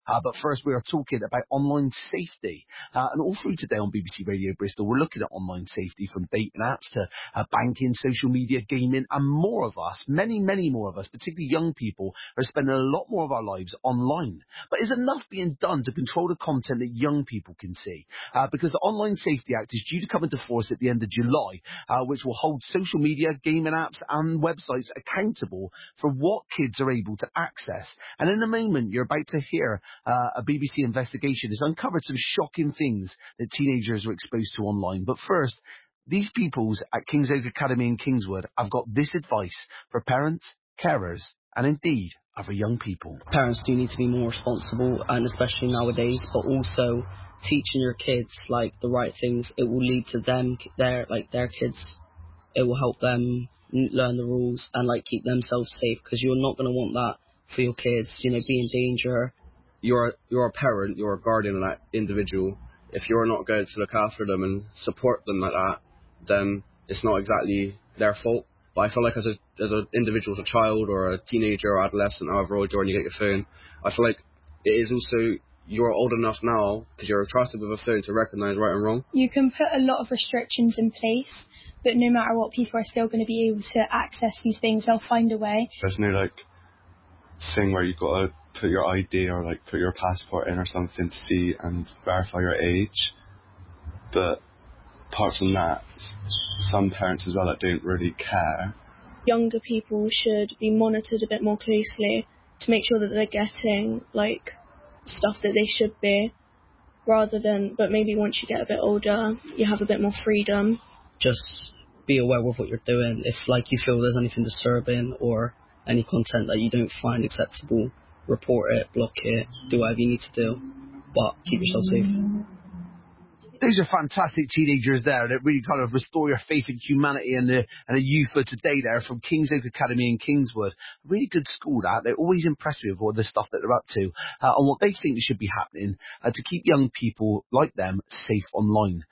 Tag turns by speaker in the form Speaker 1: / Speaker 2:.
Speaker 1: But first, we are talking about online safety. And all through today on BBC Radio Bristol, we're looking at online safety from dating apps to banking, social media, gaming, and more of us, many more of us, particularly young people, are spending a lot more of our lives online. But is enough being done to control the content that young people can see? Because the Online Safety Act is due to come into force at the end of July, which will hold social media, gaming apps and websites accountable for what kids are able to access. And in a moment, you're about to hear a BBC investigation has uncovered some shocking things that teenagers are exposed to online. But first, these peoples at Kings Oak Academy in Kingswood have got this advice for parents, carers, and indeed other young people.
Speaker 2: Parents do need to be more responsible, and especially nowadays, but also teaching your kids like the right things. It will lead to them, their kids. It will help them learn the rules and like keep themselves safe, because you're not going to want that for your kids, you know, be in danger.
Speaker 3: You're a parent, you're a guardian of that individual. If you're not going to look after them and support them like that, then it's not exactly their fault. But I feel like as an individual, as a child or a teenager or adolescent, however old you are and you get your phone, I feel like it is also, you're old enough now, because you're trusted with a phone, to recognise right and wrong.
Speaker 4: You can put a lot of restrictions in place, but no matter what, people are still going to be able to access these things. They'll find a way.
Speaker 5: There's no like thing where you've got to put your ID or like put your passport in or something to see and verify your age. But apart from that, some parents as well that don't really care.
Speaker 6: Younger people should be monitored a bit more closely to make sure that they're getting like stuff that they should be, but maybe once you get a bit older, you have a bit more freedom.
Speaker 2: Just be aware of what you're doing. If like you feel there's anything disturbing or any content that you don't find acceptable, report it, block it, do whatever you need to do, but keep yourself safe.
Speaker 1: These are fantastic teenagers there that really kind of restore your faith in humanity and the youth of today there from Kings Oak Academy in Kingswood. Really good school that. They're always impressed with all the stuff that they're up to and what they think should be happening to keep young people like them safe online.